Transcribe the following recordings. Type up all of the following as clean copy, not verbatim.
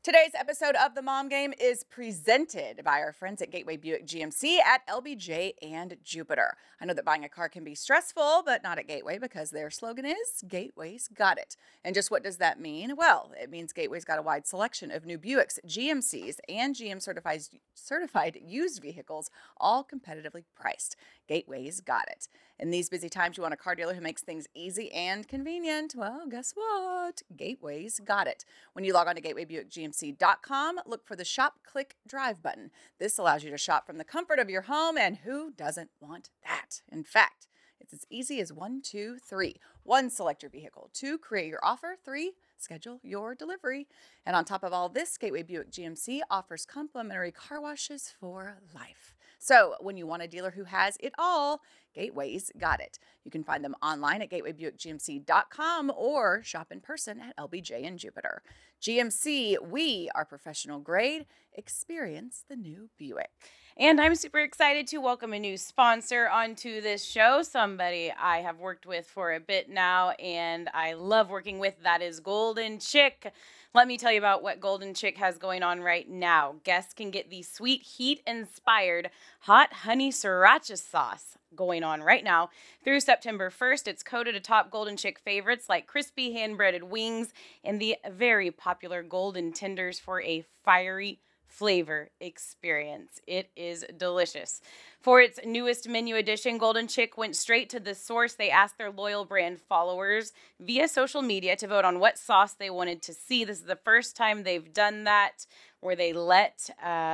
Today's episode of The Mom Game is presented by our friends at Gateway Buick GMC at LBJ and Jupiter. I know that buying a car can be stressful, but not at Gateway because their slogan is Gateway's Got It. And just what does that mean? Well, it means Gateway's got a wide selection of new Buicks, GMCs, and GM certified used vehicles, all competitively priced. Gateway's got it. In these busy times, you want a car dealer who makes things easy and convenient. Well, guess what? Gateway's got it. When you log on to gatewaybuickgmc.com, look for the Shop, Click, Drive button. This allows you to shop from the comfort of your home, and who doesn't want that? In fact, it's as easy as 1, 2, 3. 1, select your vehicle. 2, create your offer. 3, schedule your delivery. And on top of all this, Gateway Buick GMC offers complimentary car washes for life. So when you want a dealer who has it all, Gateway's got it. You can find them online at gatewaybuickgmc.com or shop in person at LBJ and Jupiter. GMC, we are professional grade. Experience the new Buick. And I'm super excited to welcome a new sponsor onto this show, somebody I have worked with for a bit now, and I love working with. That is Golden Chick. Let me tell you about what Golden Chick has going on right now. Guests can get the sweet heat-inspired hot honey sriracha sauce going on right now through September 1st. It's coated atop Golden Chick favorites like crispy hand-breaded wings and the very popular golden tenders for a fiery flavor experience. It is delicious. For its newest menu addition, Golden Chick went straight to the source. They asked their loyal brand followers via social media to vote on what sauce they wanted to see. This is the first time they've done that, where they let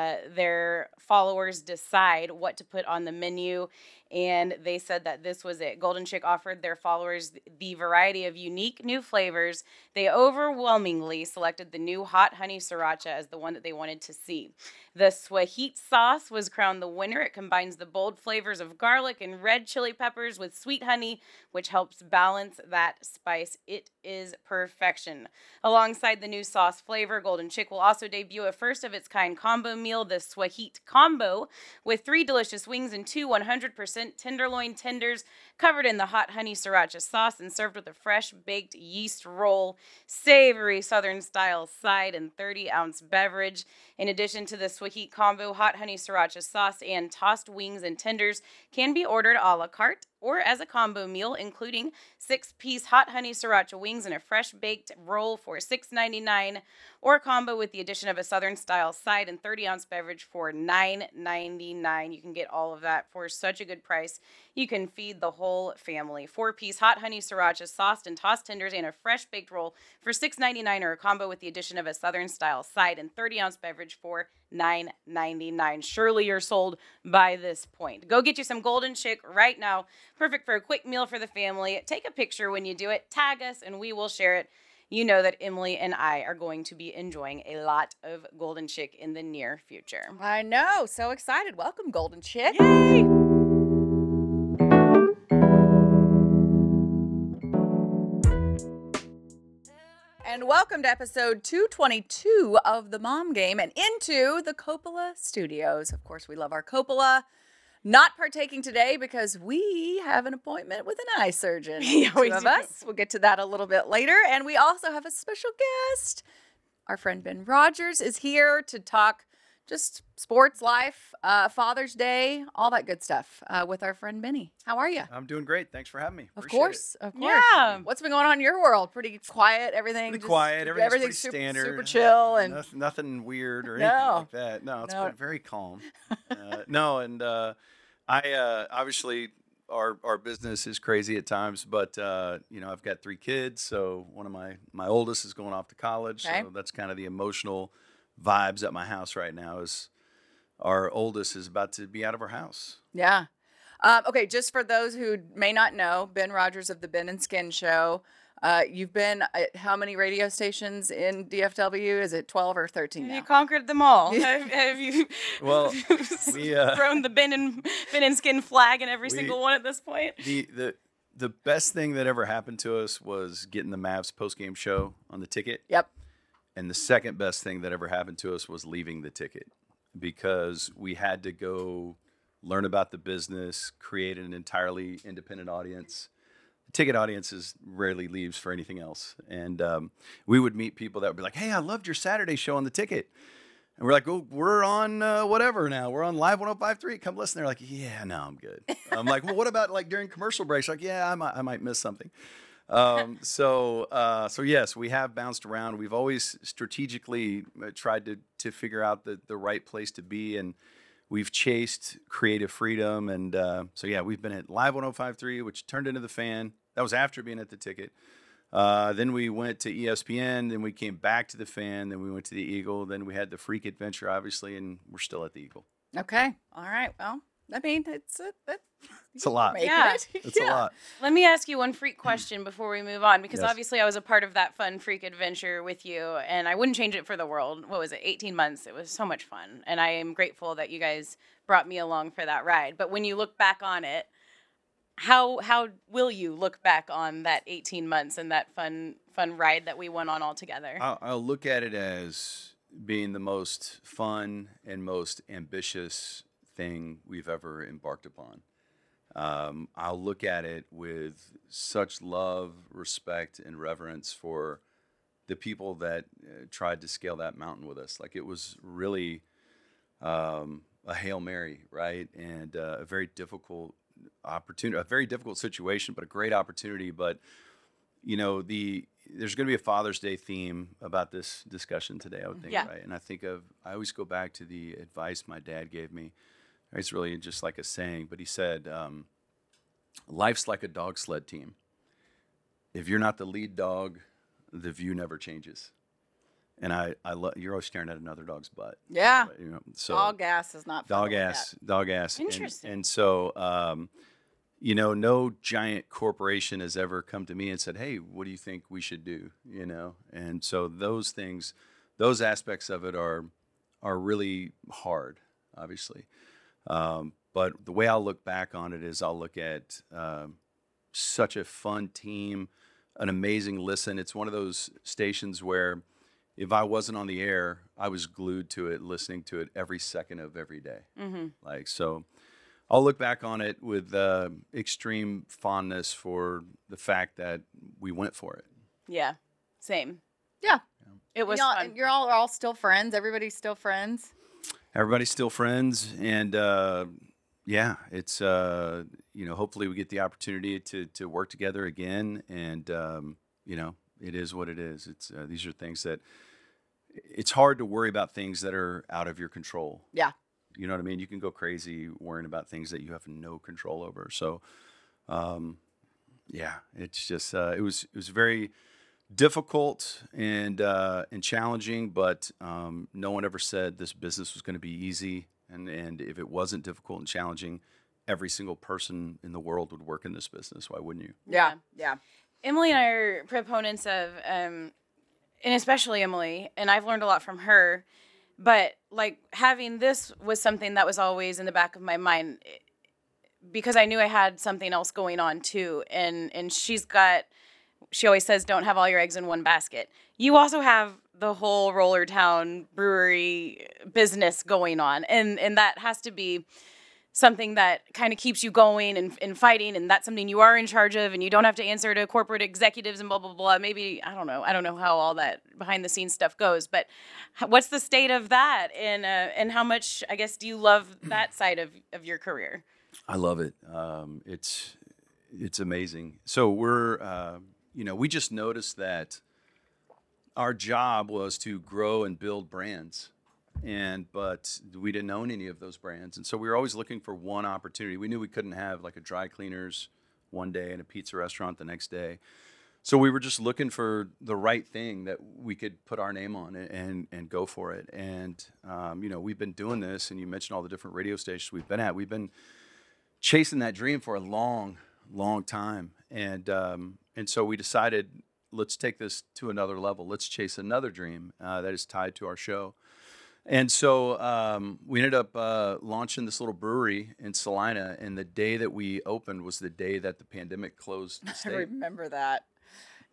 their followers decide what to put on the menu. And they said that this was it. Golden Chick offered their followers the variety of unique new flavors. They overwhelmingly selected the new hot honey sriracha as the one that they wanted to see. The Swahit sauce was crowned the winner. It combines the bold flavors of garlic and red chili peppers with sweet honey, which helps balance that spice. It is perfection. Alongside the new sauce flavor, Golden Chick will also debut a first-of-its-kind combo meal, the Swahit Combo, with 3 delicious wings and 2 100% tenderloin tenders covered in the hot honey sriracha sauce and served with a fresh-baked yeast roll, savory Southern-style side, and 30-ounce beverage. In addition to the Swahit Combo, hot honey sriracha sauce and tossed wings and tenders can be ordered a la carte or as a combo meal, including 6-piece hot honey sriracha wings and a fresh-baked roll for $6.99, or a combo with the addition of a Southern-style side and 30-ounce beverage for $9.99. You can get all of that for such a good price. You can feed the whole family. 4-piece hot honey sriracha sauced and tossed tenders and a fresh-baked roll for $6.99, or a combo with the addition of a Southern-style side and 30-ounce beverage for $9.99. Surely you're sold by this point. Go get you some Golden Chick right now. Perfect for a quick meal for the family. Take a picture when you do it. Tag us and we will share it. You know that Emily and I are going to be enjoying a lot of Golden Chick in the near future. I know. So excited. Welcome, Golden Chick. Yay! And welcome to episode 222 of The Mom Game and into the Coppola Studios. Of course, we love our Coppola. Not partaking today because we have an appointment with an eye surgeon. Yeah, we Two of do. us. We'll get to that a little bit later. And we also have a special guest. Our friend Ben Rogers is here to talk just sports, life, Father's Day, all that good stuff with our friend Benny. How are you? I'm doing great. Thanks for having me. Of Appreciate course. Yeah. What's been going on in your world? Pretty quiet, everything? Pretty just- quiet. Everything's super, pretty standard. super chill. And nothing weird or No. anything like that. No, it's No. been very calm. I obviously our business is crazy at times, but I've got 3 kids, so one of my oldest is going off to college, Okay. so that's kind of the emotional vibes at my house right now. Is our oldest is about to be out of our house. yeah. Okay, just for those who may not know, Ben Rogers of the Ben and Skin Show. You've been at how many radio stations in DFW? Is it 12 or 13 Have now? you conquered them all? Have you Well, we thrown the Ben and Skin flag in every we- single one at this point? the best thing that ever happened to us was getting the Mavs postgame show on the ticket. Yep. And the second best thing that ever happened to us was leaving the ticket, because we had to go learn about the business, create an entirely independent audience. The ticket audiences rarely leaves for anything else. And we would meet people that would be like, "Hey, I loved your Saturday show on the ticket." And we're like, "Oh, we're on whatever now. We're on Live 105.3. Come listen." They're like, "Yeah, no, I'm good." I'm like, "Well, what about like during commercial breaks?" Like, "Yeah, I might miss something." So yes, we have bounced around. We've always strategically tried to figure out the right place to be, and we've chased creative freedom. And so yeah, we've been at Live 105.3, which turned into the Fan. That was after being at the ticket. Then we went to ESPN, then we came back to the Fan, then we went to the Eagle, then we had the Freak Adventure, obviously, and we're still at the Eagle. Okay. All right. Well, I mean, it's It's a lot. making Yeah. it. It's a lot. Let me ask you one freak question before we move on, because Yes. obviously I was a part of that fun freak adventure with you, and I wouldn't change it for the world. What was it, 18 months? It was so much fun, and I am grateful that you guys brought me along for that ride. But when you look back on it, how will you look back on that 18 months and that fun ride that we went on all together? I'll look at it as being the most fun and most ambitious thing we've ever embarked upon. I'll look at it with such love, respect, and reverence for the people that tried to scale that mountain with us. Like, it was really a Hail Mary, right? And a very difficult opportunity, a very difficult situation, but a great opportunity. But, you know, there's going to be a Father's Day theme about this discussion today, I would think, Yeah. right? And I always go back to the advice my dad gave me. It's really just like a saying, but he said, life's like a dog sled team. If you're not the lead dog, the view never changes. And I love, you're always staring at another dog's butt. Yeah. You know, so Dog ass is not fun to dog look ass, dog ass. Interesting. And so, you know, no giant corporation has ever come to me and said, "Hey, what do you think we should do?" You know? And so those things, those aspects of it are really hard, obviously. But the way I'll look back on it is I'll look at such a fun team, an amazing listen. It's one of those stations where if I wasn't on the air, I was glued to it, listening to it every second of every day. Mm-hmm. Like, so I'll look back on it with extreme fondness for the fact that we went for it. Yeah, same. Yeah. It was Y'all, fun. and you're all still friends. Everybody's still friends. Everybody's still friends, and yeah, it's you know, hopefully we get the opportunity to work together again, and you know, it is what it is. It's these are things that it's hard to worry about things that are out of your control. Yeah. You know what I mean? You can go crazy worrying about things that you have no control over. So, yeah, it's just it was very difficult and challenging, but no one ever said this business was going to be easy. And if it wasn't difficult and challenging, every single person in the world would work in this business. Why wouldn't you? Yeah. Yeah. Emily and I are proponents of, and especially Emily, and I've learned a lot from her. But like having this was something that was always in the back of my mind because I knew I had something else going on too. And she always says, don't have all your eggs in one basket. You also have the whole Rollertown brewery business going on. And that has to be something that kind of keeps you going and fighting. And that's something you are in charge of, and you don't have to answer to corporate executives and blah, blah, blah. Maybe, I don't know. I don't know how all that behind the scenes stuff goes, but what's the state of that? And how much, I guess, do you love that side of your career? I love it. It's amazing. So we're, you know, we just noticed that our job was to grow and build brands, but we didn't own any of those brands, and so we were always looking for one opportunity. We knew we couldn't have like a dry cleaners one day and a pizza restaurant the next day, so we were just looking for the right thing that we could put our name on and go for it. And you know, we've been doing this, and you mentioned all the different radio stations we've been at. We've been chasing that dream for a long time, and so we decided, let's take this to another level. Let's chase another dream that is tied to our show. And so we ended up launching this little brewery in Salina, and the day that we opened was the day that the pandemic closed the I state. remember that.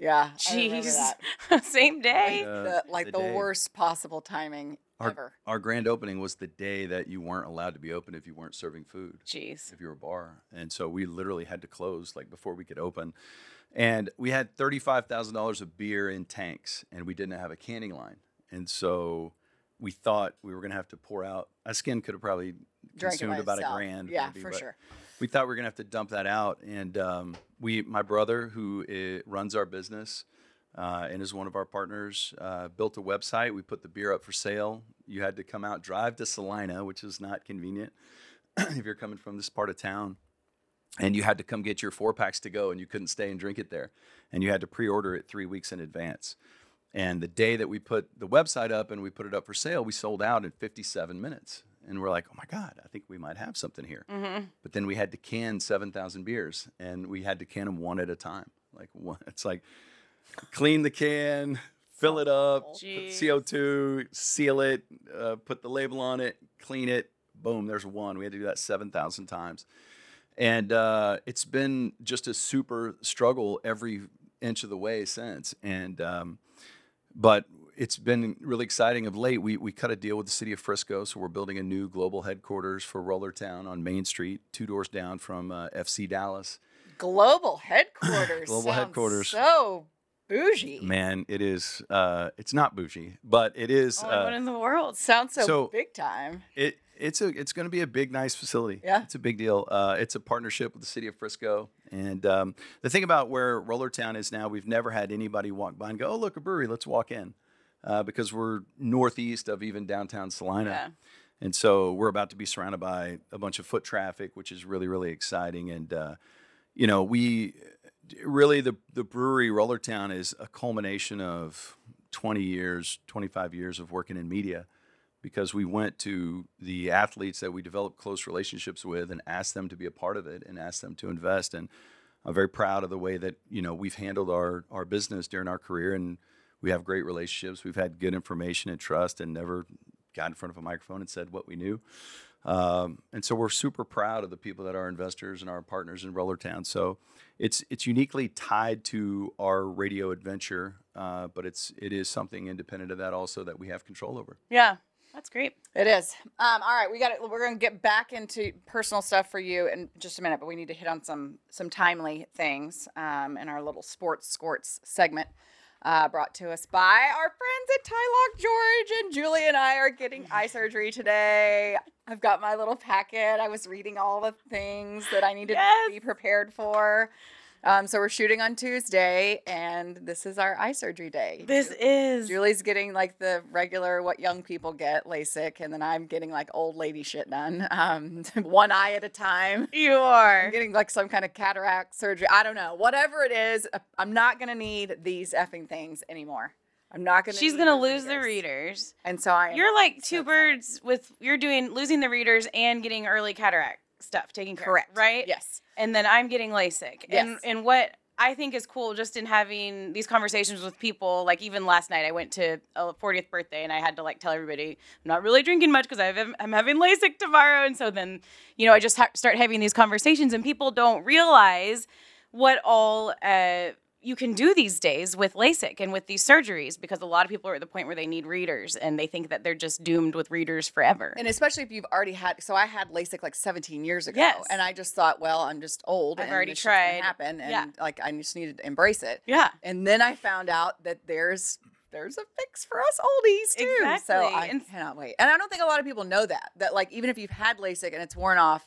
Yeah, I remember Jeez. that. Same day. The day. worst possible timing ever. Our grand opening was the day that you weren't allowed to be open if you weren't serving food, Jeez. if you were a bar. And so we literally had to close like before we could open. And we had $35,000 of beer in tanks, and we didn't have a canning line. And so we thought we were going to have to pour out. Skin could have probably Drank it consumed by about itself. $1,000. Yeah, maybe, for but sure. we thought we were going to have to dump that out. And my brother, who runs our business and is one of our partners, built a website. We put the beer up for sale. You had to come out, drive to Salina, which is not convenient if you're coming from this part of town. And you had to come get your 4-packs to go, and you couldn't stay and drink it there. And you had to pre-order it 3 weeks in advance. And the day that we put the website up and we put it up for sale, we sold out in 57 minutes. And we're like, oh my God, I think we might have something here. Mm-hmm. But then we had to can 7,000 beers, and we had to can them one at a time. Like it's like clean the can, fill it up, put Jeez. CO2, seal it, put the label on it, clean it. Boom, there's one. We had to do that 7,000 times. And it's been just a super struggle every inch of the way since. And but it's been really exciting of late. We cut a deal with the city of Frisco, so we're building a new global headquarters for Rollertown on Main Street, 2 doors down from FC Dallas. Global headquarters. Global sounds headquarters. So bougie. Man, it is. It's not bougie, but it is. Only one in the world. Sounds So- big time. It's going to be a big, nice facility. Yeah. It's a big deal. It's a partnership with the city of Frisco. And the thing about where Rollertown is now, we've never had anybody walk by and go, oh, look, a brewery, let's walk in. Because we're northeast of even downtown Salina. Yeah. And so we're about to be surrounded by a bunch of foot traffic, which is really, really exciting. And, we really, the brewery Rollertown is a culmination of 20 years, 25 years of working in media. Because we went to the athletes that we developed close relationships with and asked them to be a part of it and asked them to invest. And I'm very proud of the way that, we've handled our business during our career. And we have great relationships. We've had good information and trust and never got in front of a microphone and said what we knew. And so we're super proud of the people that are investors and our partners in Rollertown. So it's uniquely tied to our radio adventure, but it is something independent of that also that we have control over. Yeah. That's great. It is. All right, we're going to get back into personal stuff for you in just a minute, but we need to hit on some timely things in our little sports segment brought to us by our friends at Tylock. George and Julie and I are getting eye surgery today. I've got my little packet. I was reading all the things that I needed Yes. to be prepared for. So we're shooting on Tuesday, and this is our eye surgery day. This is. Julie's getting like the regular what young people get, LASIK, and then I'm getting like old lady shit done, one eye at a time. You are. I'm getting like some kind of cataract surgery. I don't know. Whatever it is, I'm not going to need these effing things anymore. I'm not going to. She's going to lose the readers. And so You're like so two excited. birds with, you're losing the readers and getting early cataract stuff taken care Correct. of, right? Yes. And then I'm getting LASIK. Yes. And what I think is cool just in having these conversations with people, like even last night I went to a 40th birthday and I had to like tell everybody I'm not really drinking much because I'm having LASIK tomorrow. And so then, I just start having these conversations and people don't realize what all you can do these days with LASIK and with these surgeries, because a lot of people are at the point where they need readers and they think that they're just doomed with readers forever. And especially if you've already had, so I had LASIK like 17 years ago. Yes. And I just thought, well, I'm just old. I've and already this shit's gonna tried. happen. And Yeah. like, I just needed to embrace it. Yeah. And then I found out that there's a fix for us oldies too. So Exactly. I cannot wait. And I don't think a lot of people know that like, even if you've had LASIK and it's worn off,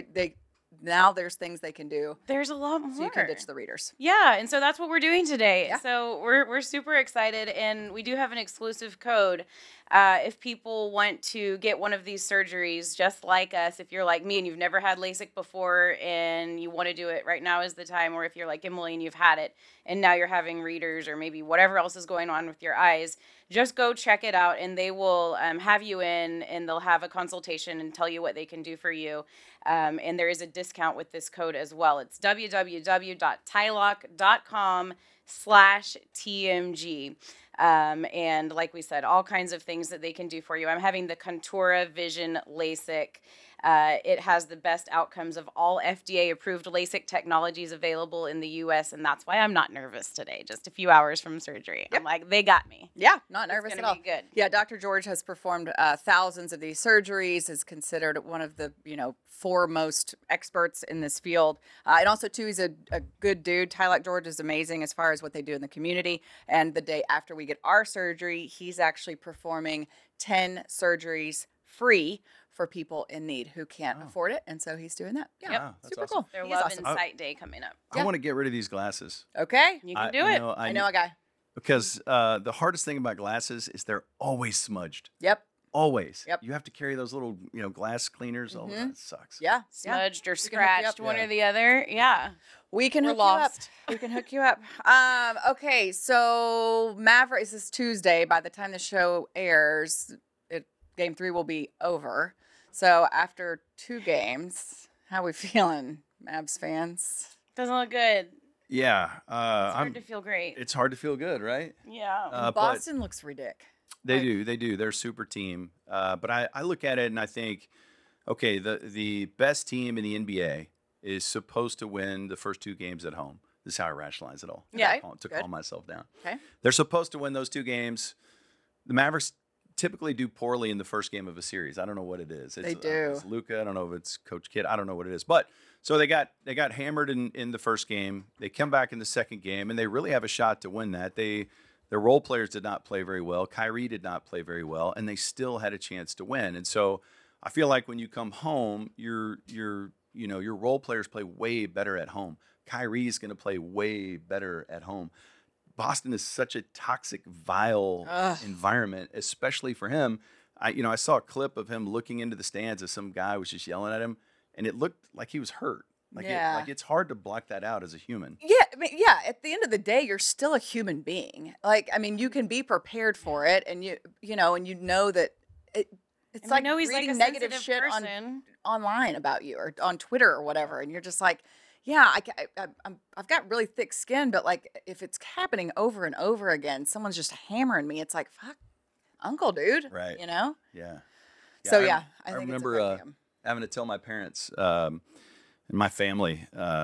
now there's things they can do There's a lot more. so you can ditch the readers. Yeah, and so that's what we're doing today. Yeah. So we're super excited, and we do have an exclusive code. If people want to get one of these surgeries, just like us, if you're like me and you've never had LASIK before and you want to do it, right now is the time. Or if you're like Emily and you've had it and now you're having readers or maybe whatever else is going on with your eyes, just go check it out, and they will have you in, and they'll have a consultation and tell you what they can do for you. And there is a discount with this code as well. It's www.tylock.com/TMG. And like we said, all kinds of things that they can do for you. I'm having the Contura Vision LASIK. It has the best outcomes of all FDA-approved LASIK technologies available in the U.S., and that's why I'm not nervous today, just a few hours from surgery. Yep. I'm like, they got me. Yeah, not nervous It's at gonna all. be good. Yeah, Dr. George has performed thousands of these surgeries, is considered one of the, foremost experts in this field. And also, too, he's a good dude. Tylock George is amazing as far as what they do in the community. And the day after we get our surgery, he's actually performing 10 surgeries free for people in need who can't afford it. And so he's doing that. Yeah, Wow, that's super awesome. cool. Their He is Love awesome. Insight Day coming up. I want to get rid of these glasses. Okay. You can do you it. know, I know a guy. because the hardest thing about glasses is they're always smudged. Yep. Always. Yep. You have to carry those little, glass cleaners. Oh, that sucks. Yeah. Smudged or We can hook you up. scratched, one Yeah. or the other. Yeah. We can We're hook lost. you up. We can hook you up. Okay, so Mavericks is Tuesday. By the time the show airs, game 3 will be over. So after 2 games, how we feeling, Mavs fans? Doesn't look good. Yeah. It's hard to feel great. It's hard to feel good, right? Yeah. But Boston looks ridiculous. they do. They do. They're a super team. But I look at it and I think, okay, the best team in the NBA is supposed to win the first 2 games at home. This is how I rationalize it all. Yeah. To Good. calm myself down. Okay. They're supposed to win those 2 games. The Mavericks typically do poorly in the first game of a series. I don't know what it is. They do. It's Luka. I don't know if it's Coach Kidd. I don't know what it is. But so they got hammered in the first game. They come back in the second game, and they really have a shot to win that. Their role players did not play very well. Kyrie did not play very well, and they still had a chance to win. And so I feel like when you come home, your role players play way better at home. Kyrie's going to play way better at home. Boston is such a toxic, vile environment, especially for him. I saw a clip of him looking into the stands as some guy was just yelling at him, and it looked like he was hurt. It's hard to block that out as a human. Yeah, at the end of the day, you're still a human being. You can be prepared for it, and you know that it's And like I know he's reading like a negative sensitive shit person. online about you or on Twitter or whatever, and you're just like, yeah, I've got really thick skin, but like if it's happening over and over again, someone's just hammering me. It's like, fuck, uncle, dude. Right. Yeah. Yeah. So I yeah, I think remember it's affecting him. having to tell my parents and my family.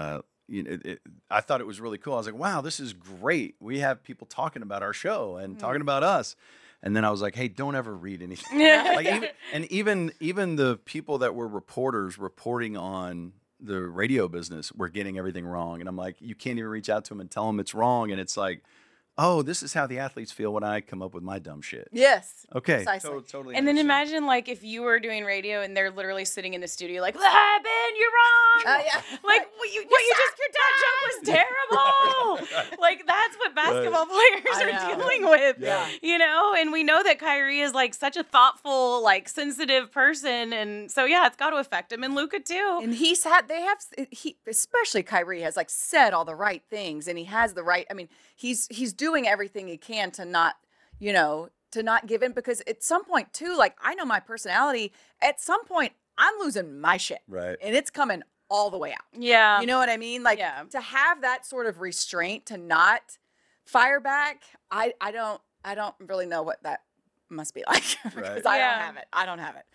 I thought it was really cool. I was like, wow, this is great. We have people talking about our show and talking about us. And then I was like, hey, don't ever read anything. Even the people that were reporters reporting on the radio business were getting everything wrong. And I'm like, you can't even reach out to them and tell them it's wrong. And it's like, oh, this is how the athletes feel when I come up with my dumb shit. Yes. Okay. Precisely. Totally. And then understand. imagine like if you were doing radio and they're literally sitting in the studio like, what happened? You're wrong. Yeah. Like your dad joke was terrible. Like that's what basketball players I are know. dealing with. Yeah. And we know that Kyrie is like such a thoughtful, like sensitive person. And so yeah, it's got to affect him, and Luka too. And especially Kyrie has like said all the right things, and he has the right. I mean, he's doing everything he can to not, to not give in, because at some point too, like I know my personality. At some point, I'm losing my shit, Right. and it's coming all the way out. Yeah. You know what I mean? Like Yeah. to have that sort of restraint to not fire back. I don't really know what that must be like because Right. I Yeah. don't have it. I don't have it.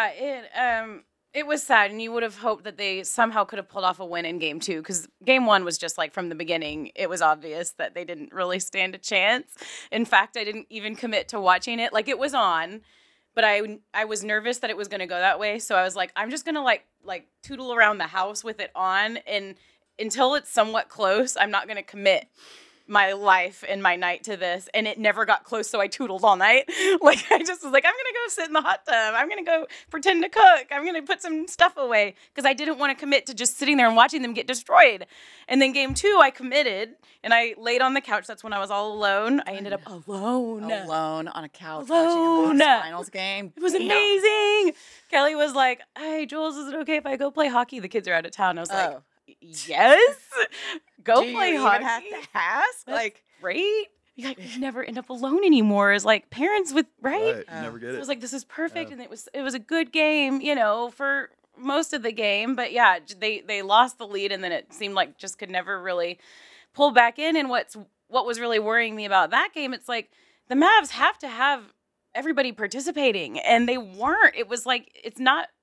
Yeah, it was sad, and you would have hoped that they somehow could have pulled off a win in game 2, because game 1 was just like from the beginning, it was obvious that they didn't really stand a chance. In fact, I didn't even commit to watching it. Like it was on, but I was nervous that it was going to go that way, so I was like, I'm just going to like tootle around the house with it on, and until it's somewhat close, I'm not going to commit my life and my night to this. And it never got close, so I tootled all night. Like I just was like, I'm gonna go sit in the hot tub, I'm gonna go pretend to cook, I'm gonna put some stuff away, because I didn't want to commit to just sitting there and watching them get destroyed. And then game 2 I committed, and I laid on the couch. That's when I was all alone. I ended up alone Alone on a couch Alone. watching a finals game. It was amazing. Kelly was like, hey Jules, is it okay if I go play hockey? The kids are out of town. I was like, Oh. yes, go Do play you hockey. even have to ask? Like, great. You never end up alone anymore as like parents with, right? You never get So it. I was like, this is perfect. And it was a good game, for most of the game. But yeah, they lost the lead, and then it seemed like just could never really pull back in. And what was really worrying me about that game, it's like the Mavs have to have everybody participating, and they weren't. It was like, it's not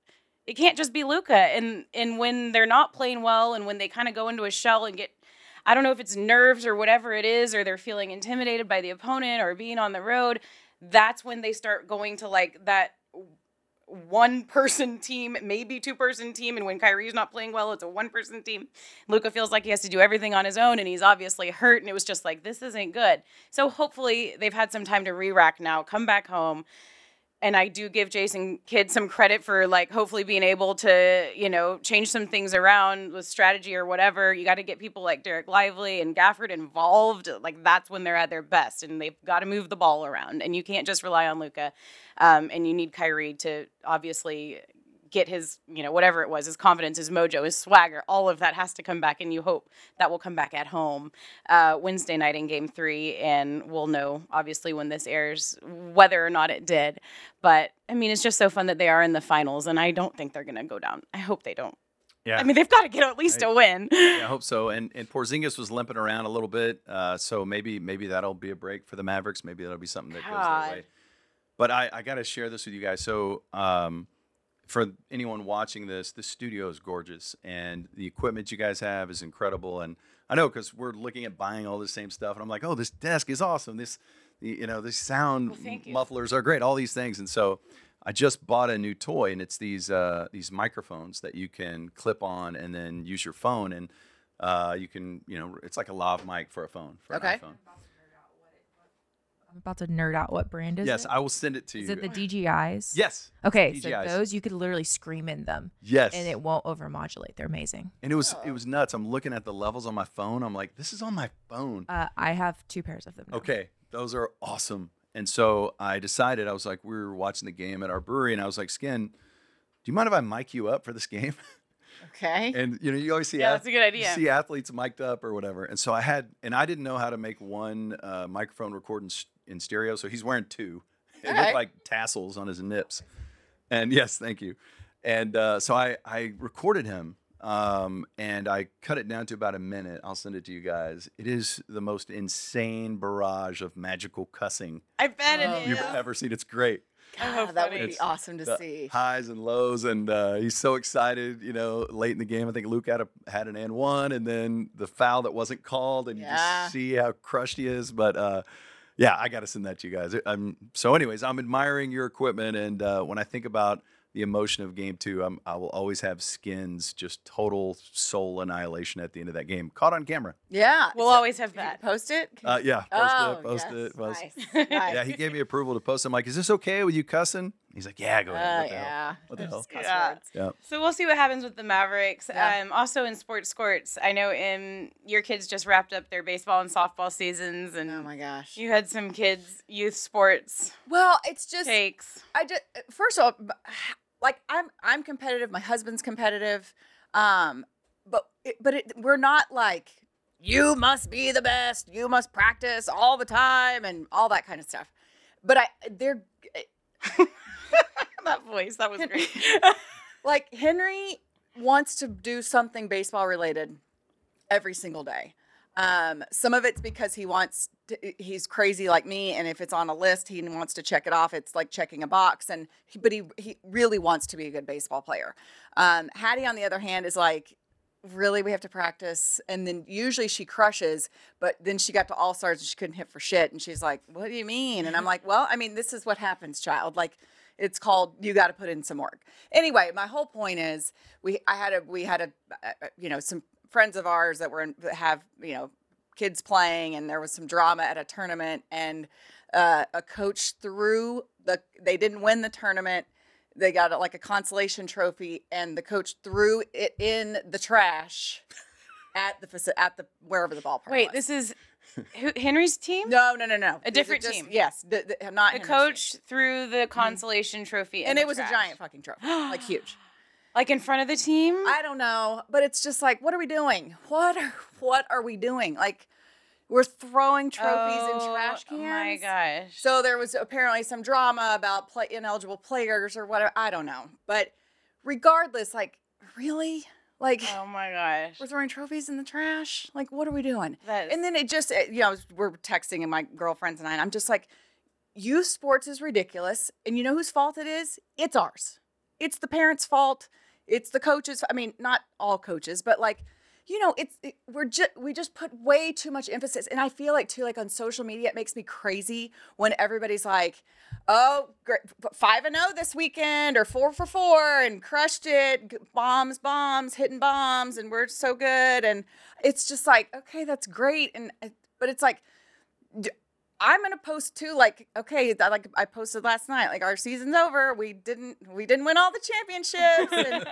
it can't just be Luka. And when they're not playing well and when they kind of go into a shell and get, I don't know if it's nerves or whatever it is, or they're feeling intimidated by the opponent or being on the road, that's when they start going to like that one-person team, maybe two-person team, and when Kyrie's not playing well, it's a one-person team. Luka feels like he has to do everything on his own, and he's obviously hurt, and it was just like, this isn't good. So hopefully they've had some time to re-rack now, come back home, and I do give Jason Kidd some credit for, like, hopefully being able to, you know, change some things around with strategy or whatever. You got to get people like Derek Lively and Gafford involved. Like, that's when they're at their best, and they've got to move the ball around. And you can't just rely on Luka. And you need Kyrie to obviously get his, you know, whatever it was, his confidence, his mojo, his swagger, all of that has to come back, and you hope that will come back at home Wednesday night in Game 3, and we'll know, obviously, when this airs, whether or not it did. But, I mean, it's just so fun that they are in the finals, and I don't think they're going to go down. I hope they don't. Yeah. I mean, they've got to get at least a win. Yeah, I hope so. And Porzingis was limping around a little bit, so maybe that'll be a break for the Mavericks. Maybe that'll be something that goes their way. But I got to share this with you guys. So for anyone watching this, studio is gorgeous, and the equipment you guys have is incredible. And I know because we're looking at buying all the same stuff, and I'm like, oh, this desk is awesome. This sound mufflers are great. All these things, and so I just bought a new toy, and it's these microphones that you can clip on and then use your phone, and you can, it's like a lav mic for a phone for an iPhone. I'm about to nerd out. What brand is it? Yes, I will send it to you. Is it the DJIs? Yes. Okay, DJIs. so those you could literally scream in them. Yes. And it won't overmodulate. They're amazing. And it was nuts. I'm looking at the levels on my phone. I'm like, this is on my phone. I have 2 pairs of them now. Okay, those are awesome. And so I decided, I was like, we were watching the game at our brewery, and I was like, Skin, do you mind if I mic you up for this game? Okay. And you always see that's a good idea. You see athletes mic'd up or whatever. And so I didn't know how to make one microphone record in stereo, so he's wearing 2. It looked like tassels on his nips. And yes, thank you. And so I recorded him, and I cut it down to about a minute. I'll send it to you guys. It is the most insane barrage of magical cussing I bet it is. you've ever seen. It's great. God, that would be awesome to see. Highs and lows, and he's so excited. Late in the game, I think Luke had an and one, and then the foul that wasn't called, and you just see how crushed he is. But yeah, I got to send that to you guys. So, anyways, I'm admiring your equipment, and when I think about the emotion of Game 2, I will always have Skin's just total soul annihilation at the end of that game, caught on camera. Yeah, We'll always have that. Post it. Yeah, post yes. it. Nice. Yeah, he gave me approval to post. I'm like, is this okay with you cussing? He's like, yeah, go ahead. What the hell? What the hell? Yeah. Yeah. So we'll see what happens with the Mavericks. Yeah. Also in sports, I know your kids just wrapped up their baseball and softball seasons, and Oh my gosh. you had some kids youth sports Well, it's just takes. first of all, like I'm competitive. My husband's competitive, but we're not like you must be the best. You must practice all the time and all that kind of stuff. But they're That voice, that was great. like Henry wants to do something baseball related every single day. Some of it's because he's crazy like me, and if it's on a list, he wants to check it off. It's like checking a box, but he really wants to be a good baseball player. Hattie, on the other hand, is like, really, we have to practice, and then usually she crushes, but then she got to All-Stars and she couldn't hit for shit, and she's like, what do you mean? And I'm like, well, I mean, this is what happens, child. Like, it's called, you got to put in some work. Anyway, my whole point is we had some friends of ours that have kids playing, and there was some drama at a tournament, and a coach they didn't win the tournament. They got like a consolation trophy, and the coach threw it in the trash at the wherever the ballpark Wait, was. this is Henry's team? No. A different team. Yes, not The Henry's coach team. threw the consolation trophy in And the it was trash. a giant fucking trophy, like huge. Like in front of the team? I don't know, but it's just like, what are we doing? What are we doing? Like, we're throwing trophies in trash cans. Oh my gosh. So there was apparently some drama about ineligible players or whatever. I don't know, but regardless, like, really, like, Oh my gosh. we're throwing trophies in the trash. Like, what are we doing? That is- And then it just, we're texting, and my girlfriends and I'm just like, youth sports is ridiculous, and you know whose fault it is? It's ours. it's the parents' fault. It's the coaches. I mean, not all coaches, but like, we just put way too much emphasis. And I feel like too, like on social media, it makes me crazy when everybody's like, oh, great, 5-0 this weekend or 4 for 4 and crushed it. Bombs, hitting bombs. And we're so good. And it's just like, okay, that's great. But it's like, I'm gonna post too, like, okay, like I posted last night, like our season's over. We didn't win all the championships,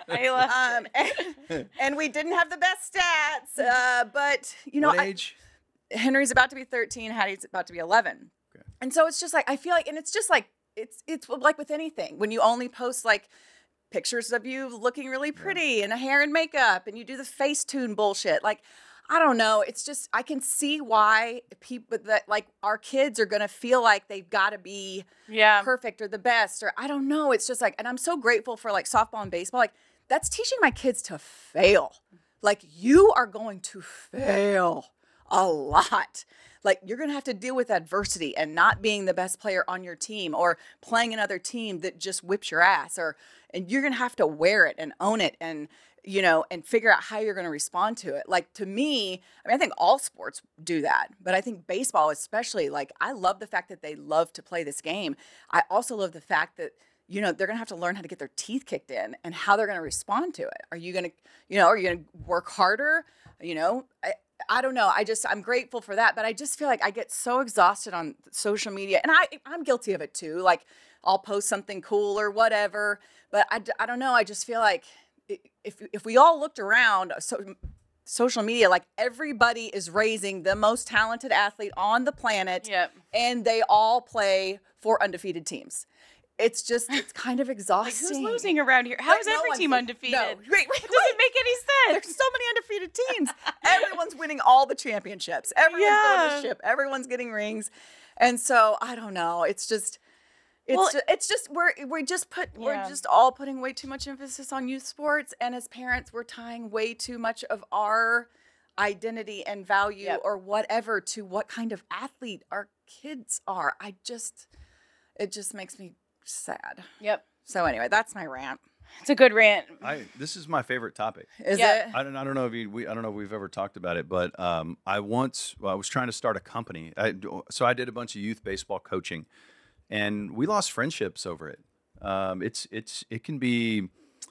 and we didn't have the best stats. But what age? Henry's about to be 13, Hattie's about to be 11, Okay. and so it's just like I feel like, and it's just like it's like with anything when you only post like pictures of you looking really pretty and a hair and makeup, and you do the Facetune bullshit, like. I don't know. It's just, I can see why people that like our kids are going to feel like they've got to be perfect or the best, or I don't know. It's just like, and I'm so grateful for like softball and baseball. Like that's teaching my kids to fail. Like you are going to fail a lot. Like you're going to have to deal with adversity and not being the best player on your team or playing another team that just whips your ass, and you're going to have to wear it and own it and figure out how you're going to respond to it. Like to me, I mean, I think all sports do that, but I think baseball especially, like I love the fact that they love to play this game. I also love the fact that, they're going to have to learn how to get their teeth kicked in and how they're going to respond to it. Are you going to work harder? I don't know. I'm grateful for that, but I just feel like I get so exhausted on social media, and I'm guilty of it too. Like I'll post something cool or whatever, but I don't know. I just feel like, if we all looked around social media, like everybody is raising the most talented athlete on the planet, and they all play for undefeated teams. It's kind of exhausting. Like who's losing around here? How is every team undefeated? No, wait. It doesn't make any sense. There's so many undefeated teams. Everyone's winning all the championships. Everyone's going to the ship. Everyone's getting rings, and so I don't know. It's just. We're just all putting way too much emphasis on youth sports, and as parents we're tying way too much of our identity and value or whatever to what kind of athlete our kids are. It just makes me sad. Yep. So anyway, that's my rant. It's a good rant. This is my favorite topic. Is it? I don't know if I don't know if we've ever talked about it, but I was trying to start a company. So I did a bunch of youth baseball coaching. And we lost friendships over it. It can be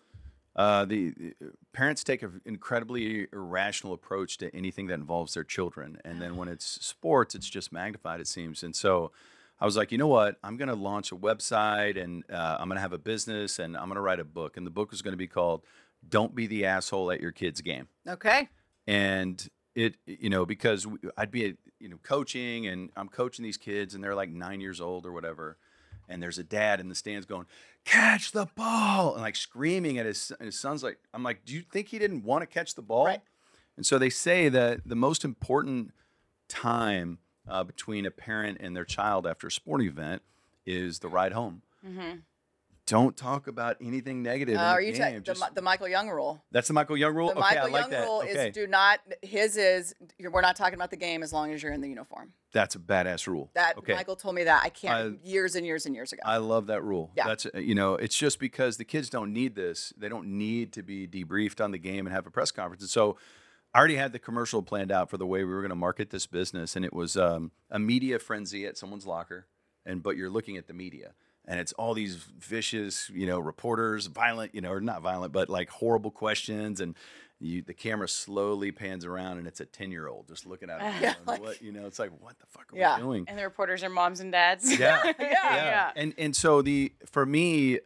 the parents take an incredibly irrational approach to anything that involves their children, and then when it's sports, it's just magnified, it seems. And so I was like, you know what? I'm going to launch a website, and I'm going to have a business, and I'm going to write a book. And the book is going to be called "Don't Be the Asshole at Your Kid's Game." Okay. And because I'd be coaching, and I'm coaching these kids, and they're like 9 years old or whatever, and there's a dad in the stands going, "Catch the ball," and like screaming at his son's like, I'm like, do you think he didn't want to catch the ball? Right. And so they say that the most important time between a parent and their child after a sporting event is the ride home. Mm-hmm. Don't talk about anything negative. Are you talking the Michael Young rule? That's the Michael Young rule. The okay, Michael I like Young that. rule okay. is do not. His is we're not talking about the game as long as you're in the uniform. That's a badass rule. Michael told me that. I can't years and years and years ago. I love that rule. Yeah. That's it's just because the kids don't need this. They don't need to be debriefed on the game and have a press conference. And so I already had the commercial planned out for the way we were going to market this business, and it was a media frenzy at someone's locker, but you're looking at the media. And it's all these vicious, reporters, violent, or not violent, but like horrible questions. And the camera slowly pans around, and it's a 10-year-old just looking at it. It's like, what the fuck are we doing? And the reporters are moms and dads. Yeah. And so for me,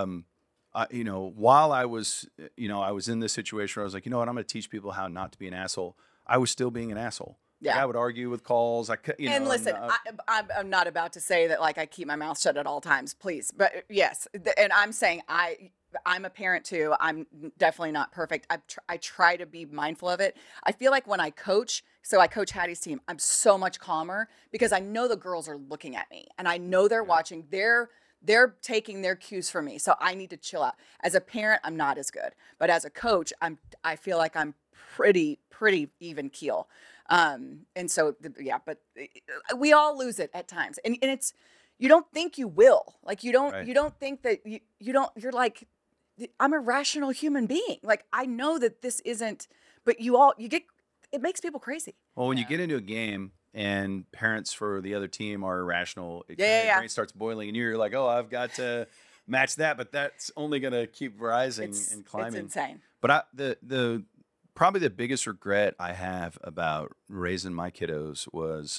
while I was, I was in this situation where I was like, you know what, I'm going to teach people how not to be an asshole. I was still being an asshole. Yeah. Like I would argue with calls. And listen, I'm not about to say that like I keep my mouth shut at all times, please. But yes, and I'm saying I'm a parent too. I'm definitely not perfect. I try to be mindful of it. I feel like when I coach, so I coach Hattie's team, I'm so much calmer because I know the girls are looking at me and I know they're watching. They're taking their cues from me. So I need to chill out. As a parent, I'm not as good. But as a coach, I feel like I'm pretty even keel. And so, but we all lose it at times. And it's, you don't think you will. Like, you don't think that you're like, I'm a rational human being. Like, I know that this isn't, but it makes people crazy. Well, when you get into a game and parents for the other team are irrational, Yeah. your brain starts boiling, and you're like, oh, I've got to match that, but that's only going to keep rising and climbing. It's insane. But the probably the biggest regret I have about raising my kiddos was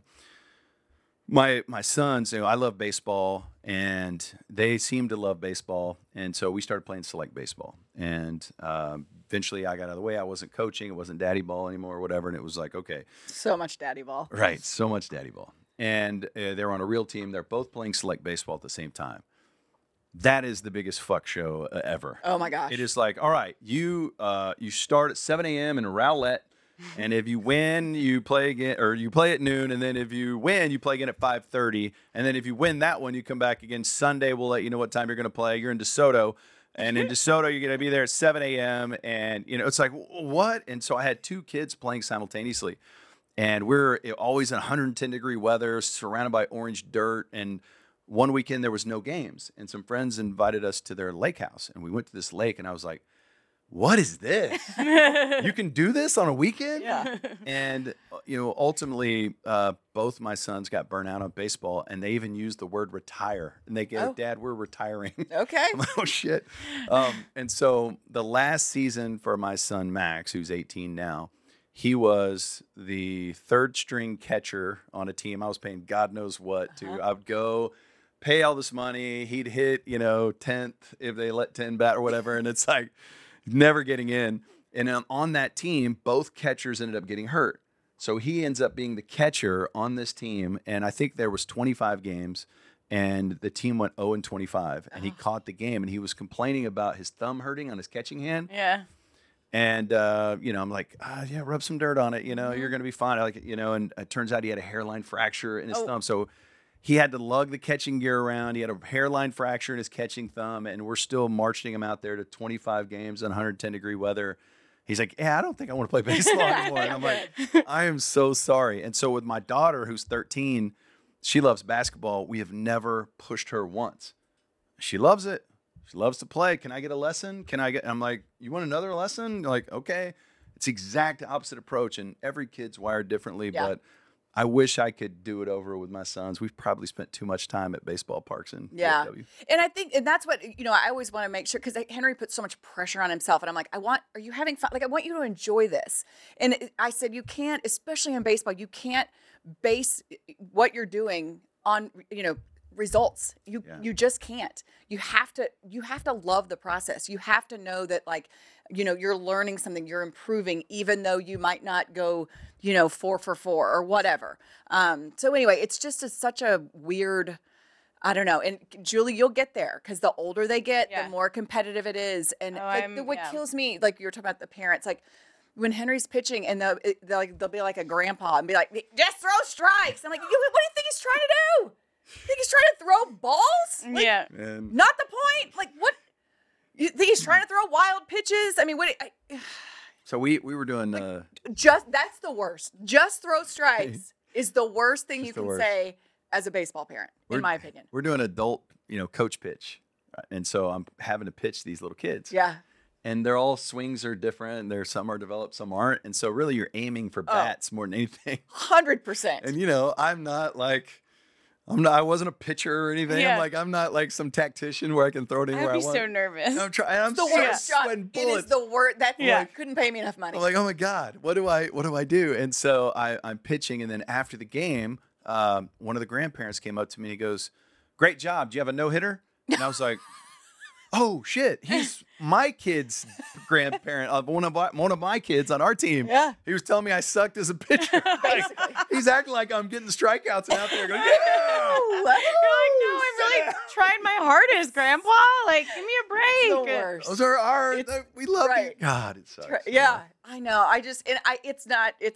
my sons. I love baseball, and they seem to love baseball, and so we started playing select baseball. And eventually, I got out of the way. I wasn't coaching; it wasn't daddy ball anymore, or whatever. And it was like, okay, So much daddy ball. right, so much daddy ball. And they were on a real team. They're both playing select baseball at the same time. That is the biggest fuck show ever. Oh my gosh. It is like, all right, you start at 7 a.m. in Rowlett, and if you win, you play again, or you play at noon, and then if you win, you play again at 5:30, and then if you win that one, you come back again Sunday. We'll let you know what time you're going to play. You're in DeSoto, and in DeSoto, you're going to be there at 7 a.m., and it's like, what? And so I had two kids playing simultaneously, and we're always in 110-degree weather, surrounded by orange dirt, and one weekend there was no games, and some friends invited us to their lake house, and we went to this lake, and I was like, what is this? You can do this on a weekend? Yeah. And ultimately, both my sons got burnt out on baseball, and they even used the word retire, and they go, Dad, we're retiring. Okay. I'm like, oh shit. And so the last season for my son Max, who's 18 now, he was the third string catcher on a team. I was paying God knows what to. I would go pay all this money. He'd hit, 10th if they let 10 bat or whatever. And it's like never getting in. And on that team, both catchers ended up getting hurt. So he ends up being the catcher on this team. And I think there was 25 games, and the team went 0-25. And he caught the game, and he was complaining about his thumb hurting on his catching hand. Yeah. And, I'm like, yeah, rub some dirt on it. You're going to be fine. And it turns out he had a hairline fracture in his thumb. So he had to lug the catching gear around. He had a hairline fracture in his catching thumb. And we're still marching him out there to 25 games in 110-degree weather. He's like, yeah, I don't think I want to play baseball anymore. And I'm like, I am so sorry. And so with my daughter, who's 13, she loves basketball. We have never pushed her once. She loves it. She loves to play. Can I get a lesson? I'm like, you want another lesson? Like, okay. It's exact opposite approach, and every kid's wired differently, but I wish I could do it over with my sons. We've probably spent too much time at baseball parks in DFW. And I think, and that's what, I always want to make sure, because Henry puts so much pressure on himself, and I'm like, are you having fun? Like, I want you to enjoy this. And I said, you can't, especially in baseball, you can't base what you're doing on, results. You just can't. You have to love the process. You have to know that, like, you're learning something, you're improving, even though you might not go 4 for 4 or whatever. So anyway, it's just such a weird, I don't know. And Julie, you'll get there, because the older they get, the more competitive it is. And what kills me, like you were talking about the parents, like when Henry's pitching and they'll be like a grandpa and be like, just throw strikes. I'm like, what do you think he's trying to do? Think he's trying to throw balls? Like, Yeah. Not the point. Like, what? You think he's trying to throw wild pitches? I mean, So we were doing that's the worst. Just throw strikes is the worst thing you the can worst. say as a baseball parent, in my opinion. We're doing adult, coach pitch. Right? And so I'm having to pitch these little kids. Yeah. And they're all swings are different. Some are developed, some aren't. And so really you're aiming for bats more than anything. 100%. And I'm not like I wasn't a pitcher or anything. Yeah. I'm not like some tactician where I can throw it anywhere I I'd be want. so nervous. I'm trying. I'm the worst shot. sweating It is bullets. the worst. That Yeah. couldn't pay me enough money. I'm like, oh my God, what do I do? And so I'm pitching, and then after the game, one of the grandparents came up to me and he goes, "Great job. Do you have a no-hitter?" And I was like, oh shit, he's my kid's grandparent, one of my kids on our team. Yeah. He was telling me I sucked as a pitcher. Basically. He's acting like I'm getting strikeouts and out there going, yeah. You're like, no, I'm really trying my hardest, Grandpa. Like, give me a break. The worst. Those are our, we love right. you. God, it sucks. Yeah, I know. It's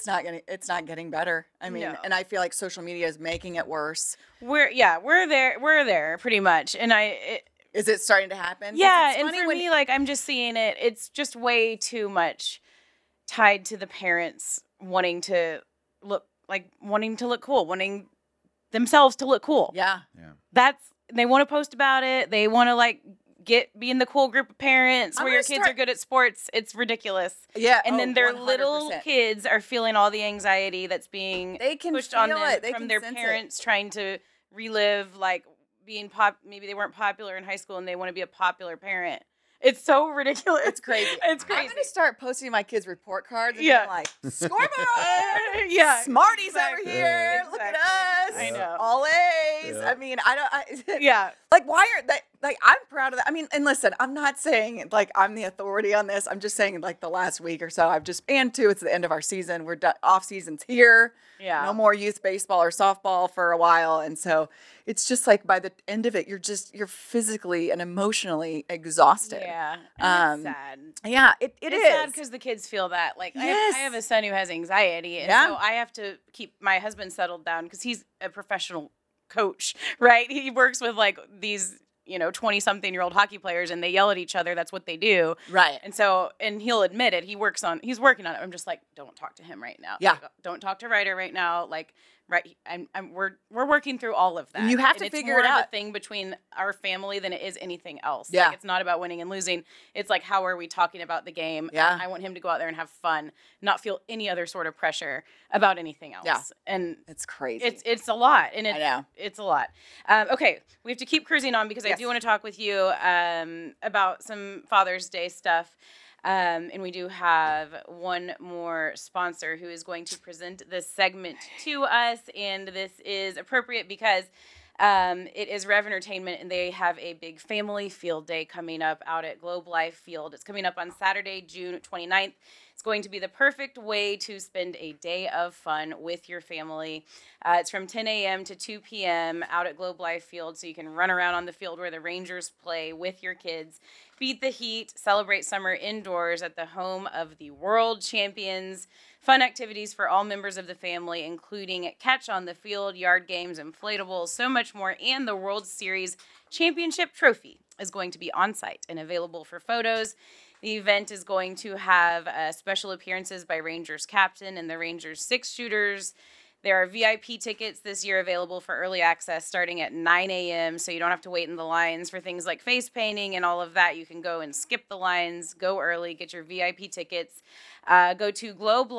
not getting better. I mean, No. and I feel like social media is making it worse. We're there pretty much. And Is it starting to happen? 'Cause yeah, it's and funny for me, like, I'm just seeing it. It's just way too much tied to the parents wanting to look cool, wanting themselves to look cool. Yeah. They want to post about it. They want to, like, be in the cool group of parents I'm where your gonna kids start- are good at sports. It's ridiculous. Yeah. And then their little 100%. kids are feeling all the anxiety that's being They can pushed on feel them it. They from can their sense it. parents trying to relive like being maybe they weren't popular in high school and they want to be a popular parent. It's so ridiculous. It's crazy. It's I'm crazy. gonna start posting my kids' report cards and Yeah. being like, scoreboard! Yeah. Smarties Exactly. over here. Look at us. I know. All A's. Yeah. I mean, I Yeah. like, why are they, like, I'm proud of that. I mean, and listen, I'm not saying like I'm the authority on this. I'm just saying like the last week or so, and two, it's the end of our season. We're done. Off season's here. Yeah. No more youth baseball or softball for a while. And so it's just like by the end of it, you're physically and emotionally exhausted. Yeah. And it's Um, sad. Yeah, it It's is. sad because the kids feel that. Like, Yes. I have a son who has anxiety, and Yeah. so I have to keep my husband settled down because he's a professional coach, right? He works with like these, 20-something-year-old hockey players, and they yell at each other. That's what they do. Right. And so, and he'll admit it. He's working on it. I'm just like, don't talk to him right now. Yeah. Like, don't talk to Ryder right now. Like, right. we're working through all of that. And you have And to it's figure more it of out. a thing between our family than it is anything else. Yeah. Like, it's not about winning and losing. It's like, how are we talking about the game? Yeah. I want him to go out there and have fun, not feel any other sort of pressure about anything else. Yeah. And It's crazy. it's a lot, and I know. it's a lot. Okay, we have to keep cruising on because I Yes. do want to talk with you about some Father's Day stuff. And we do have one more sponsor who is going to present this segment to us, and this is appropriate because it is Rev Entertainment, and they have a big family field day coming up out at Globe Life Field. It's coming up on Saturday, June 29th. It's going to be the perfect way to spend a day of fun with your family. It's from 10 a.m. to 2 p.m. out at Globe Life Field, so you can run around on the field where the Rangers play with your kids, beat the heat, celebrate summer indoors at the home of the world champions. Fun activities for all members of the family, including catch on the field, yard games, inflatables, so much more, and the World Series Championship trophy is going to be on site and available for photos. The event is going to have special appearances by Rangers captain and the Rangers six-shooters. There are VIP tickets this year available for early access starting at 9 a.m., so you don't have to wait in the lines for things like face painting and all of that. You can go and skip the lines, go early, get your VIP tickets. Go to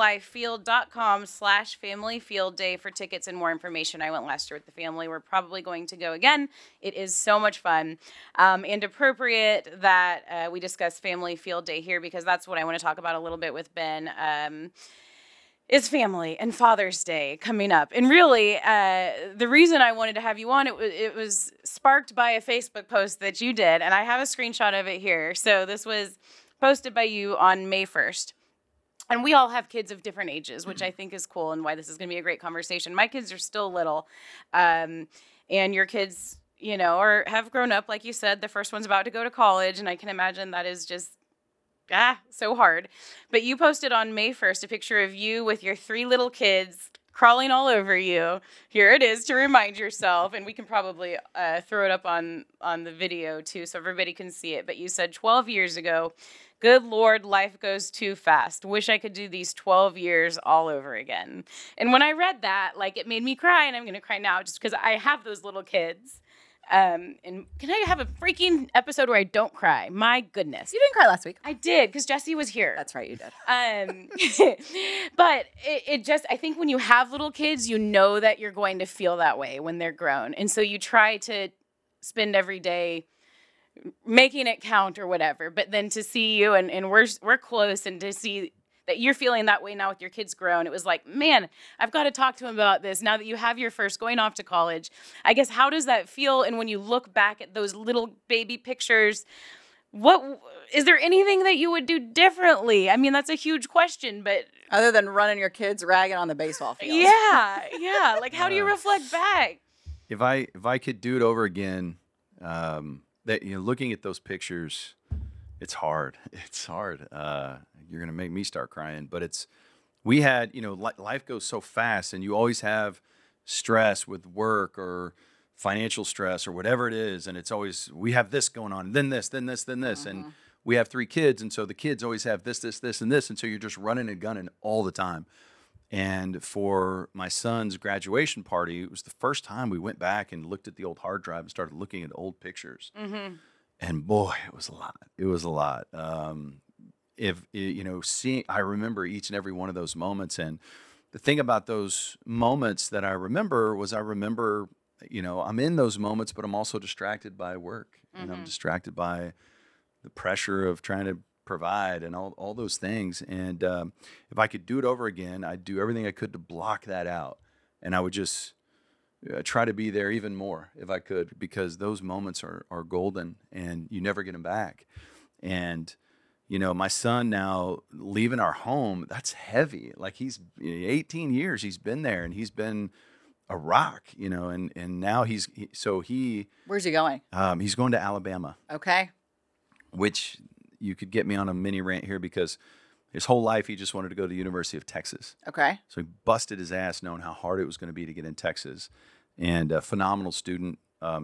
globelifefield.com/familyfieldday for tickets and more information. I went last year with the family. We're probably going to go again. It is so much fun and appropriate that we discuss Family Field Day here because that's what I want to talk about a little bit with Ben. Is family and Father's Day coming up. And really, the reason I wanted to have you on, it was sparked by a Facebook post that you did, and I have a screenshot of it here. So this was posted by you on May 1st. And we all have kids of different ages, which I think is cool and why this is going to be a great conversation. My kids are still little, and your kids, have grown up, like you said. The first one's about to go to college, and I can imagine that is just so hard. But you posted on May 1st a picture of you with your 3 little kids crawling all over you. Here it is to remind yourself, and we can probably throw it up on the video too so everybody can see it. But you said 12 years ago, good Lord, life goes too fast. Wish I could do these 12 years all over again. And when I read that, it made me cry, and I'm going to cry now just because I have those little kids. And can I have a freaking episode where I don't cry? My goodness. You didn't cry last week. I did, because Jesse was here. That's right, you did. But it just, I think when you have little kids, you know that you're going to feel that way when they're grown. And so you try to spend every day making it count or whatever. But then to see you, and we're close, and to see that you're feeling that way now with your kids grown, it was like, man, I've got to talk to him about this now that you have your first going off to college. I guess, how does that feel? And when you look back at those little baby pictures, what is there anything that you would do differently? I mean, that's a huge question, but Other than running your kids ragged on the baseball field. yeah. Like, how do you reflect back? If I could do it over again, looking at those pictures, it's hard. It's hard. You're gonna make me start crying, but we had, life goes so fast, and you always have stress with work or financial stress or whatever it is, and it's always, we have this going on, then this, then this, then this, and we have 3 kids, and so the kids always have this, this, this, and this, and so you're just running and gunning all the time. And for my son's graduation party, it was the first time we went back and looked at the old hard drive and started looking at old pictures. And boy, it was a lot. It was a lot. If you know, seeing, I remember each and every one of those moments. And the thing about those moments that I remember was I remember, you know, I'm in those moments, but I'm also distracted by work, and I'm distracted by the pressure of trying to provide and all those things. And if I could do it over again, I'd do everything I could to block that out. And I would just try to be there even more if I could, because those moments are golden and you never get them back. And, you know, my son now leaving our home, that's heavy. Like he's 18 years, he's been there and he's been a rock, you know, and now he's Where's he going? he's going to Alabama, Okay. which you could get me on a mini rant here because his whole life he just wanted to go to the University of Texas. Okay. So he busted his ass knowing how hard it was going to be to get in Texas, and a phenomenal student.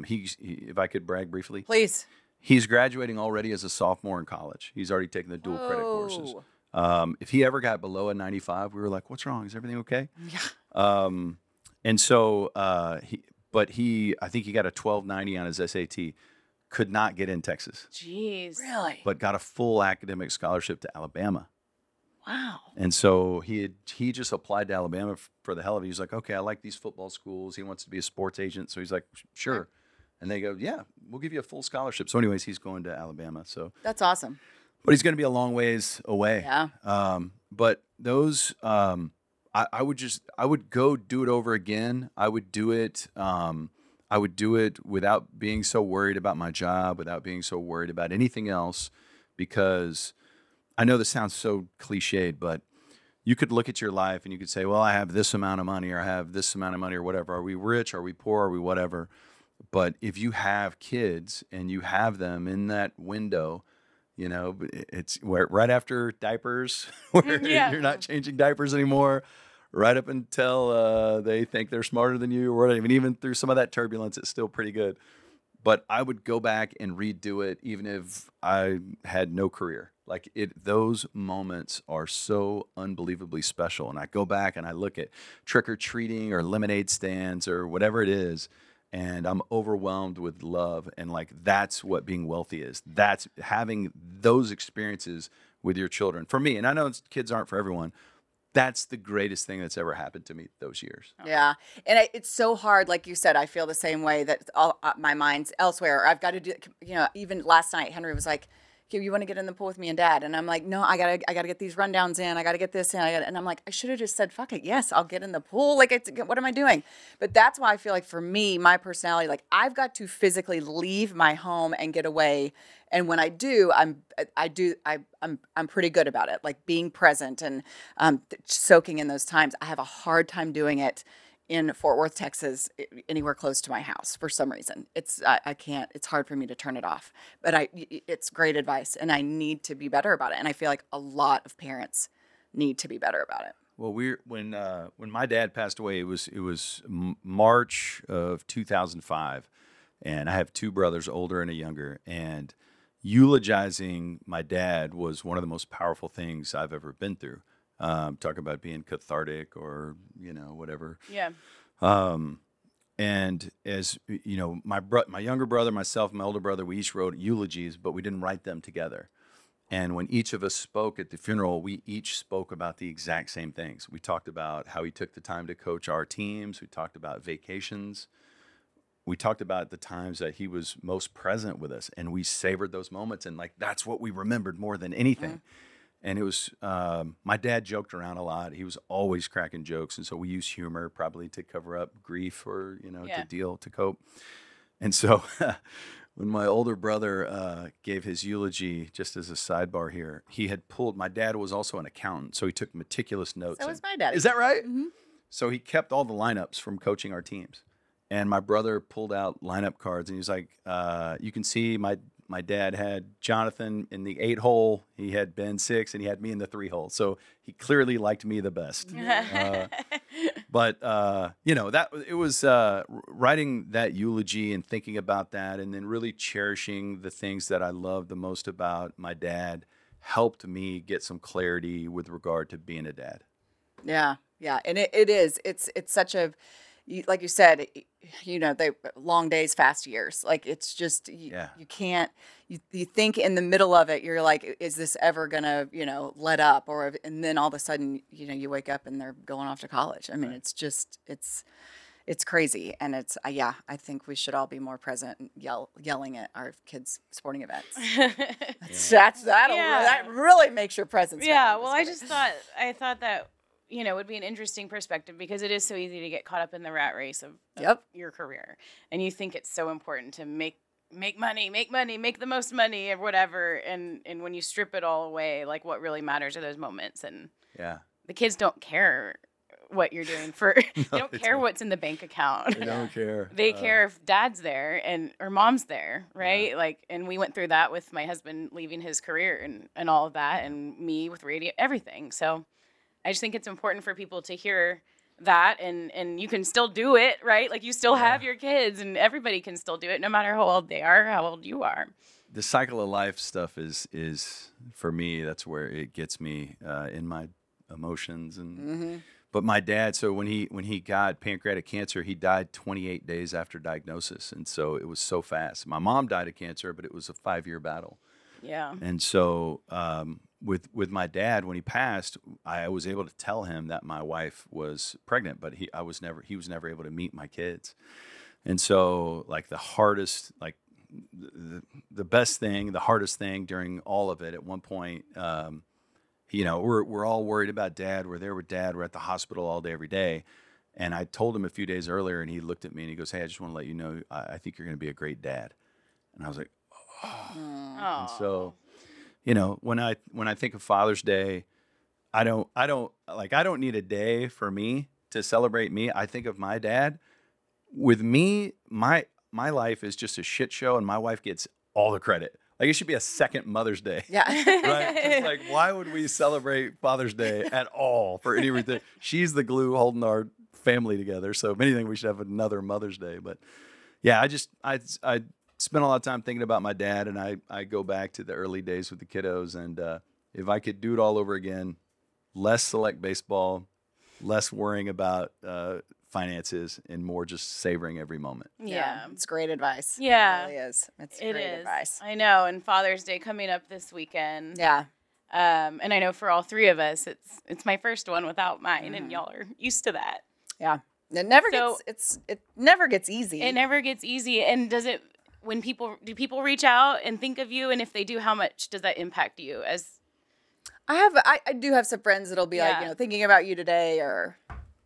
If I could brag briefly, Please. he's graduating already as a sophomore in college. He's already taken the dual credit courses. Oh. If he ever got below a 95, we were like, "What's wrong? Is everything okay?" Yeah. And so I think he got a 1290 on his SAT. Could not get in Texas, Jeez. Really? but got a full academic scholarship to Alabama. Wow. And so he just applied to Alabama for the hell of it. He's like, okay, I like these football schools. He wants to be a sports agent. So he's like, sure. And they go, yeah, we'll give you a full scholarship. So anyways, he's going to Alabama. So, That's awesome. but he's going to be a long ways away. Yeah. But those, I would go do it over again. I would do it. I would do it without being so worried about my job, without being so worried about anything else, because I know this sounds so cliched, but you could look at your life and you could say, well, I have this amount of money, or I have this amount of money, or whatever. Are we rich? Are we poor? Are we whatever? But if you have kids and you have them in that window, you know, it's where right after diapers, where Yeah. you're not changing diapers anymore, right up until they think they're smarter than you, or whatever. Even through some of that turbulence, it's still pretty good. But I would go back and redo it, even if I had no career. Like those moments are so unbelievably special. And I go back and I look at trick or treating or lemonade stands or whatever it is, and I'm overwhelmed with love. And like that's what being wealthy is. That's having those experiences with your children. For me, and I know kids aren't for everyone, that's the greatest thing that's ever happened to me those years. Yeah. And it's so hard. Like you said, I feel the same way that all my mind's elsewhere. I've got to do, you know, even last night, Henry was like, you want to get in the pool with me and Dad? And I'm like, no, I gotta get these rundowns in. I gotta get this in. And I'm like, I should have just said, fuck it. Yes, I'll get in the pool. Like, what am I doing? But that's why I feel like for me, my personality, like I've got to physically leave my home and get away. And when I do, I'm pretty good about it. Like being present and soaking in those times. I have a hard time doing it in Fort Worth, Texas, anywhere close to my house for some reason. I can't. It's hard for me to turn it off. But it's great advice, and I need to be better about it. And I feel like a lot of parents need to be better about it. Well, when my dad passed away, it was March of 2005, and I have two brothers, older and a younger, and eulogizing my dad was one of the most powerful things I've ever been through. Talk about being cathartic or, you know, whatever. Yeah. And as you know, my younger brother, myself, my older brother, we each wrote eulogies, but we didn't write them together. And when each of us spoke at the funeral, we each spoke about the exact same things. We talked about how he took the time to coach our teams. We talked about vacations. We talked about the times that he was most present with us, and we savored those moments. And like, that's what we remembered more than anything. Mm-hmm. And it was, my dad joked around a lot. He was always cracking jokes. And so we use humor probably to cover up grief or, you know, to cope. And so when my older brother gave his eulogy, just as a sidebar here, my dad was also an accountant. So he took meticulous notes. So was my daddy. Is that right? Mm-hmm. So he kept all the lineups from coaching our teams. And my brother pulled out lineup cards and he was like, you can see my dad had Jonathan in the 8-hole, he had Ben 6, and he had me in the 3-hole. So he clearly liked me the best. But you know, that it was writing that eulogy and thinking about that, and then really cherishing the things that I love the most about my dad helped me get some clarity with regard to being a dad. Yeah, and it is. It's such a. like you said, they long days, fast years. Like it's just Yeah. you can't. You think in the middle of it, you're like, is this ever gonna let up? And then all of a sudden, you wake up and they're going off to college. I mean, Right. it's just it's crazy, and it's yeah. I think we should all be more present and yelling at our kids' sporting events. That really makes your presence. Yeah, felt. well, I'm I just just thought that would be an interesting perspective because it is so easy to get caught up in the rat race of Yep. your career, and you think it's so important to make money, make the most money, or whatever, and when you strip it all away, like what really matters are those moments, and Yeah. the kids don't care what you're doing for. They don't they care don't. what's in the bank account. They don't care. They care if dad's there or mom's there, right? Like, and we went through that with my husband leaving his career and all of that, and me with radio, everything. So I just think it's important for people to hear that, and you can still do it, right? Like you still have your kids, and everybody can still do it, no matter how old they are, how old you are. The cycle of life stuff is for me. That's where it gets me in my emotions and. But my dad, so when he got pancreatic cancer, he died 28 days after diagnosis, and so it was so fast. My mom died of cancer, but it was a 5-year battle. Yeah. And so with my dad, when he passed, I was able to tell him that my wife was pregnant, but he was never able to meet my kids. And so like the hardest, like the best thing, the hardest thing during all of it at one point. We're all worried about dad. We're there with dad. We're at the hospital all day, every day. And I told him a few days earlier, and he looked at me and he goes, "Hey, I just want to let you know, I think you're going to be a great dad." And I was like, "Oh." And so, when I think of Father's Day, I don't need a day for me to celebrate me. I think of my dad. With me, my life is just a shit show, and my wife gets all the credit. Like it should be a second Mother's Day. Yeah. Right? It's like, why would we celebrate Father's Day at all for any reason? She's the glue holding our family together. So if anything, we should have another Mother's Day. But yeah, I spent a lot of time thinking about my dad, and I go back to the early days with the kiddos. And if I could do it all over again, less select baseball, less worrying about finances, and more just savoring every moment. Yeah. It's great advice. Yeah. It really is. It's It great is. advice. I know, and Father's Day coming up this weekend. Yeah. And I know for all three of us, it's my first one without mine, and y'all are used to that. Yeah. It never So- it never gets easy. It never gets easy. And do people reach out and think of you? And if they do, how much does that impact you? I do have some friends that'll be Yeah. like, thinking about you today, or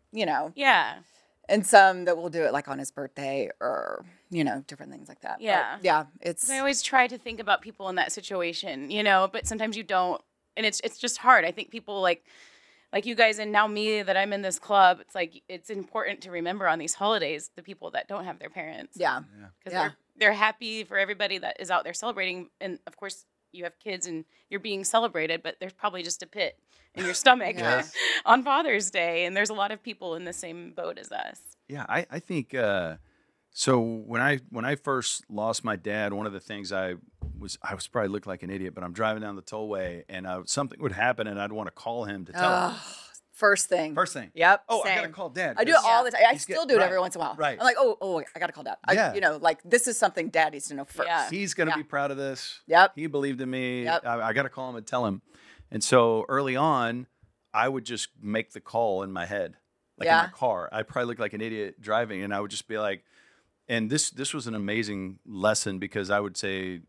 Yeah. and some that will do it like on his birthday, or different things like that. But, Yeah. yeah. It's I always try to think about people in that situation, but sometimes you don't, and it's just hard. I think people like you guys, and now me, that I'm in this club. It's like it's important to remember on these holidays the people that don't have their parents. yeah. because Yeah. they're happy for everybody that is out there celebrating, and of course you have kids and you're being celebrated, but there's probably just a pit in your stomach Yeah. on Father's Day, and there's a lot of people in the same boat as us. Yeah, I think so. When I first lost my dad, one of the things I was probably looked like an idiot, but I'm driving down the tollway and something would happen, and I'd want to call him to tell him. First thing. First thing. Yep. Oh, I same. gotta call Dad. I do it 'cause all the time. I he's still get- do it right, every once in a while. right. I'm like, oh, I gotta call Dad. Yeah. Like this is something Dad needs to know first. Yeah. He's gonna Yeah. be proud of this. Yep. He believed in me. Yep. I got to call him and tell him. And so early on, I would just make the call in my head, like in Yeah. my car. I probably look like an idiot driving, and I would just be like, and this was an amazing lesson, because I would say,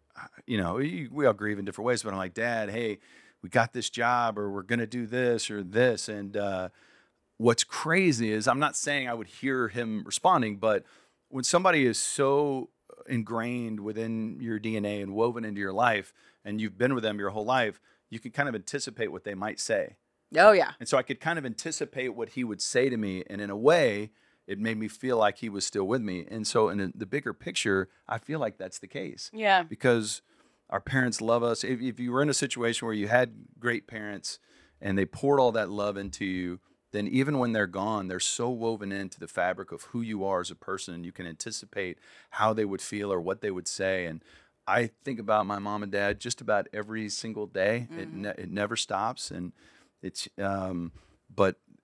we all grieve in different ways, but I'm like, Dad, hey, we got this job, or we're gonna do this or this, and what's crazy is, I'm not saying I would hear him responding, but when somebody is so ingrained within your DNA and woven into your life, and you've been with them your whole life, you can kind of anticipate what they might say. Oh yeah. And so I could kind of anticipate what he would say to me. And in a way, it made me feel like he was still with me. And so in the bigger picture, I feel like that's the case. Yeah. Because our parents love us. If you were in a situation where you had great parents and they poured all that love into you, then even when they're gone, they're so woven into the fabric of who you are as a person, and you can anticipate how they would feel or what they would say. And I think about my mom and dad just about every single day. It never stops. And it's, but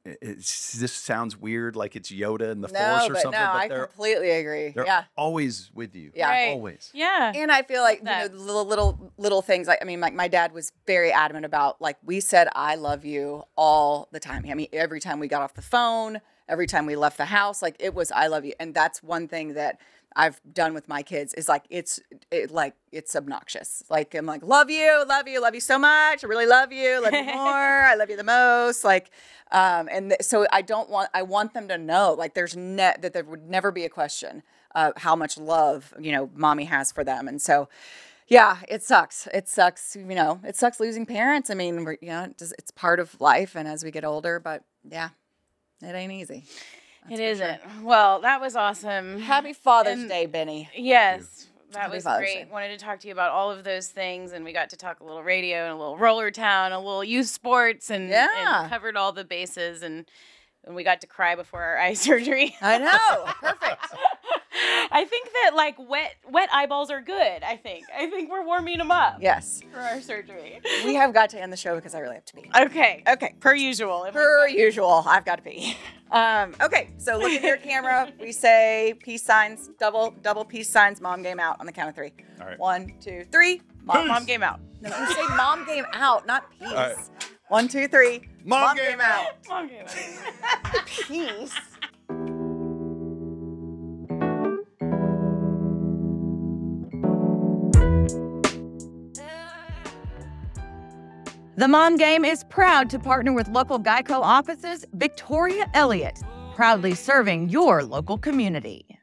this sounds weird, like it's Yoda in the No, Force or but something. no, but I completely agree. they're Yeah. always with you. Yeah. Right. Always. Yeah. And I feel like, that. little things. Like, I mean, like my dad was very adamant about, like, we said, I love you all the time. I mean, every time we got off the phone, every time we left the house, like it was, I love you. And that's one thing that I've done with my kids is like, it's obnoxious. Like, I'm like, love you so much. I really love you more. I love you the most. Like, so I want them to know, like, that there would never be a question of how much love, mommy has for them. And so, yeah, it sucks. It sucks, it sucks losing parents. I mean, it's part of life. And as we get older, but yeah, it ain't easy. It isn't. Well, that was awesome. Happy Father's And- Day, Benny. Yes. That Happy was Father's great. Day. Wanted to talk to you about all of those things, and we got to talk a little radio and a little roller town, a little youth sports, and covered all the bases, and we got to cry before our eye surgery. I know. Perfect. I think that like wet eyeballs are good. I think we're warming them up Yes. for our surgery. We have got to end the show because I really have to pee. Okay. Okay. Per usual. Per usual, I've got to pee. Okay, so look at your camera. We say peace signs, double peace signs, mom game out on the count of 3. All right. 1, 2, 3. Mom game out. No, we say mom game out, not peace. All right. 1, 2, 3. Mom game out. Mom game out. Peace. The Mom Game is proud to partner with local Geico offices, Victoria Elliott, proudly serving your local community.